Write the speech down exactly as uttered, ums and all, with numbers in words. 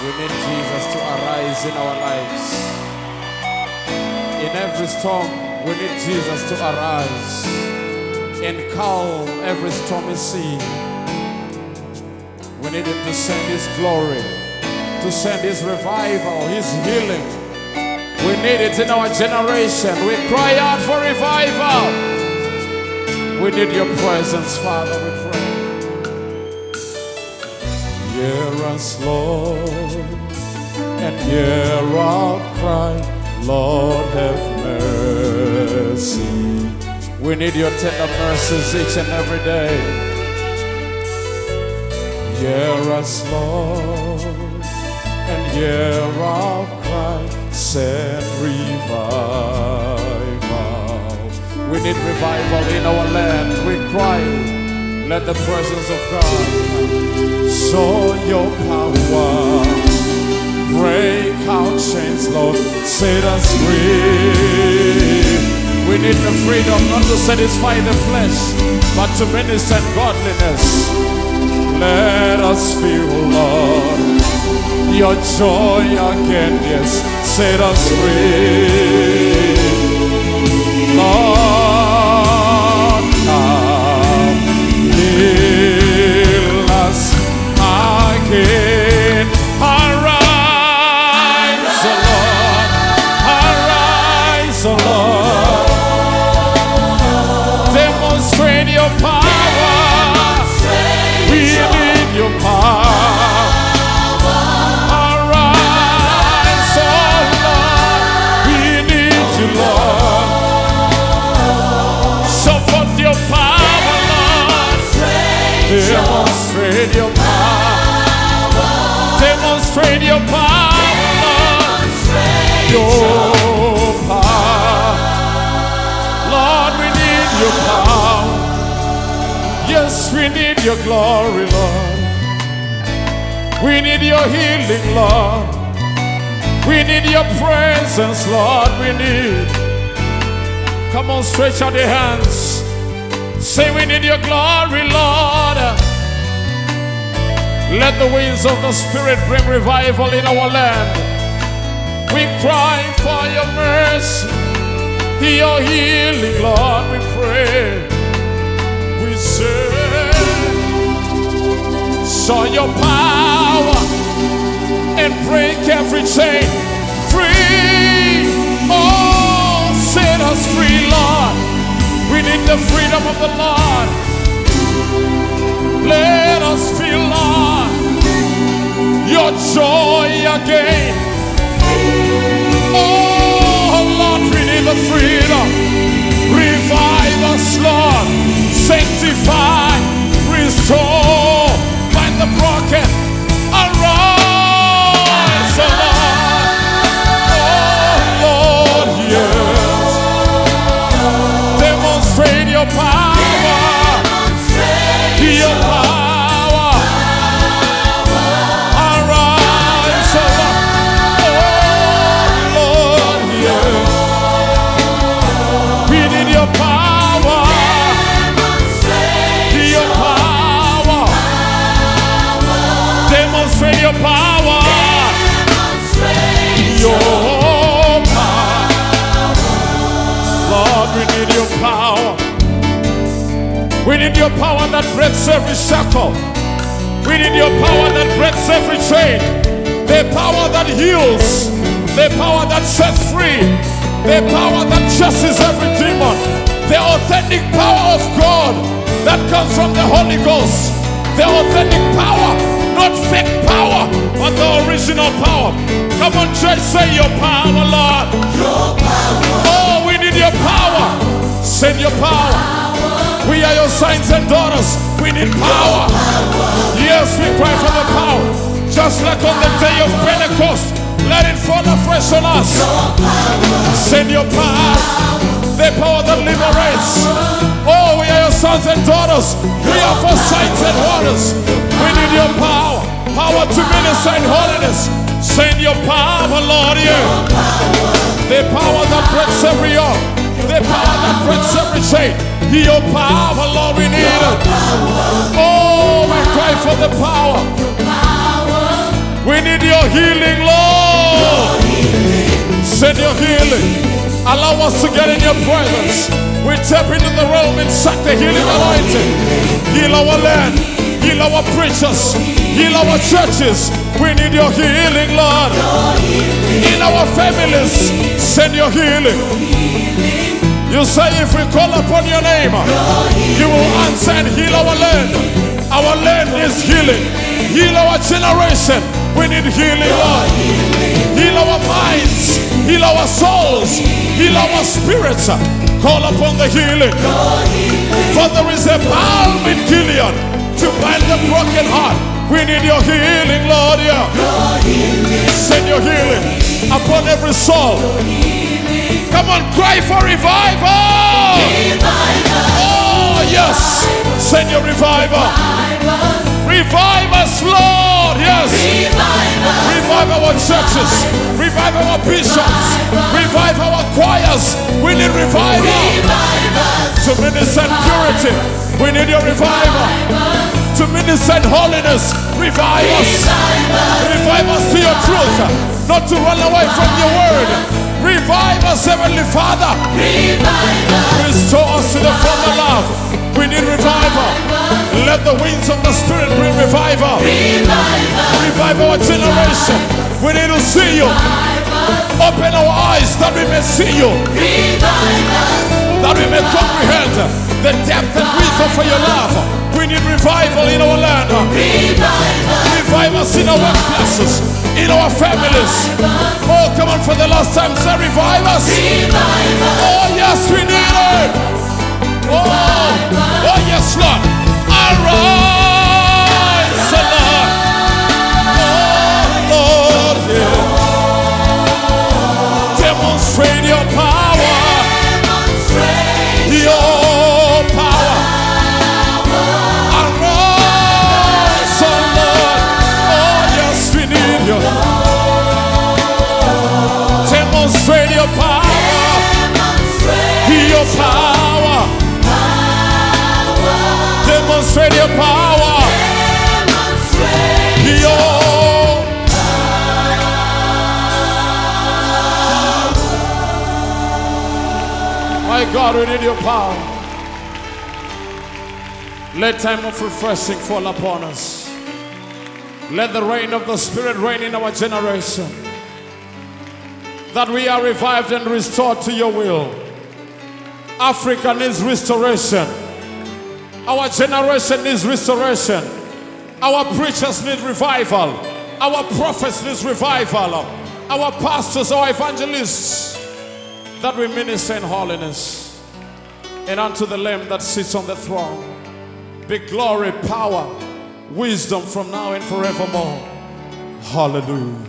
We need Jesus to arise in our lives. In every storm, we need Jesus to arise and calm every stormy sea. We need Him to send His glory, to send His revival, His healing. We need it in our generation. We cry out for revival. We need your presence, Father, we pray. Hear us, Lord, and hear our cry. Lord, have mercy. We need your tender mercies each and every day. Hear us, Lord, and hear our cry. Send revival. We need revival in our land. We cry, let the presence of God show your power. Break our chains, Lord, set us free. We need the freedom not to satisfy the flesh, but to minister godliness. Let us feel, Lord, your joy again, yes, set us free. Lord, come, heal us again. Arise, O Lord, arise, O Lord. Demonstrate your power. We need your power. Arise, O Lord. We need you, Lord. Show forth your power, Lord. Demonstrate your power. Demonstrate your power, Lord. Your power. Lord, we need your power. Yes, we need your glory, Lord. We need your healing, Lord. We need your presence, Lord. We need. Come on, stretch out your hands. Say, we need your glory, Lord. Let the winds of the Spirit bring revival in our land. We cry for your mercy, your healing, Lord. We pray. We say, show your power and break every chain. Free, oh, set us free, Lord. We need the freedom of the Lord. Let us feel, Lord, your joy again. Oh, Lord, we need the freedom. Revive us, Lord. Sanctify, restore, bind the broken. Arise, O Lord. Oh, Lord, yes. Demonstrate your power. Your power. Arise, O Lord. Oh, Lord, yes. We need your power. Your power. Demonstrate your power. Your power. Lord, we need your power. We need your power that breaks every shackle. We need your power that breaks every chain. The power that heals. The power that sets free. The power that chases every demon. The authentic power of God that comes from the Holy Ghost. The authentic power, not fake power, but the original power. Come on, church, say your power, Lord. Your power. Oh, we need your power. Send your power. We are your sons and daughters. We need power. Yes, we cry for the power. Just like on the day of Pentecost, let it fall afresh on us. Send your power. The power that liberates. Oh, we are your sons and daughters. We are for signs and wonders. We need your power. Power to minister in holiness. Send your power, Lord, yeah. The power that breaks every yoke. The power that breaks every chain. Your power, Lord, we need it. Oh, we cry for the power. We need your healing, Lord. Send your healing. Allow us to get in your presence. We tap into the realm and suck the healing anointing. Heal our land. Heal our preachers. Heal our churches. We need your healing, Lord. In our families, send your healing. You say if we call upon your name, you will answer and heal our land. Our land is healing. Heal our generation. We need healing, Lord. Heal our minds. Heal our souls. Heal our spirits. Call upon the healing. For there is a balm in Gilead to bind the broken heart. We need your healing, Lord. Yeah. Send your healing upon every soul. Come on, cry for revival. Oh, yes. Send your revival. Revive us, Lord. Yes. Revive our churches. Revive our bishops. Revive our choirs. We need revival. To minister in purity, we need your revival. To minister in holiness, revive us. Revive us to your truth, not to run away from your word. Revive us, Heavenly Father. Restore us to the former love. We need revival. Let the winds of the Spirit bring revival. Revive our generation. We need to see you. Open our eyes that we may see you. That we may comprehend the depth and width of your love. We need revival in our land. Revive us in our workplaces, in our families. Oh, come on, for the last time, say revive us. Oh, yes, we need it. Oh, oh yes, Lord. Arise, Lord. Oh, Lord, yeah. Demonstrate your power. Your power. Arise, oh Lord. Oh, yes, we need you. Demonstrate your power. Your power. Demonstrate your power. Your My God, we need your power. Let time of refreshing fall upon us. Let the rain of the Spirit rain in our generation. That we are revived and restored to your will. Africa needs restoration. Our generation needs restoration. Our preachers need revival. Our prophets need revival. Our pastors, our evangelists, that we minister in holiness. And unto the Lamb that sits on the throne be glory, power, wisdom from now and forevermore. Hallelujah.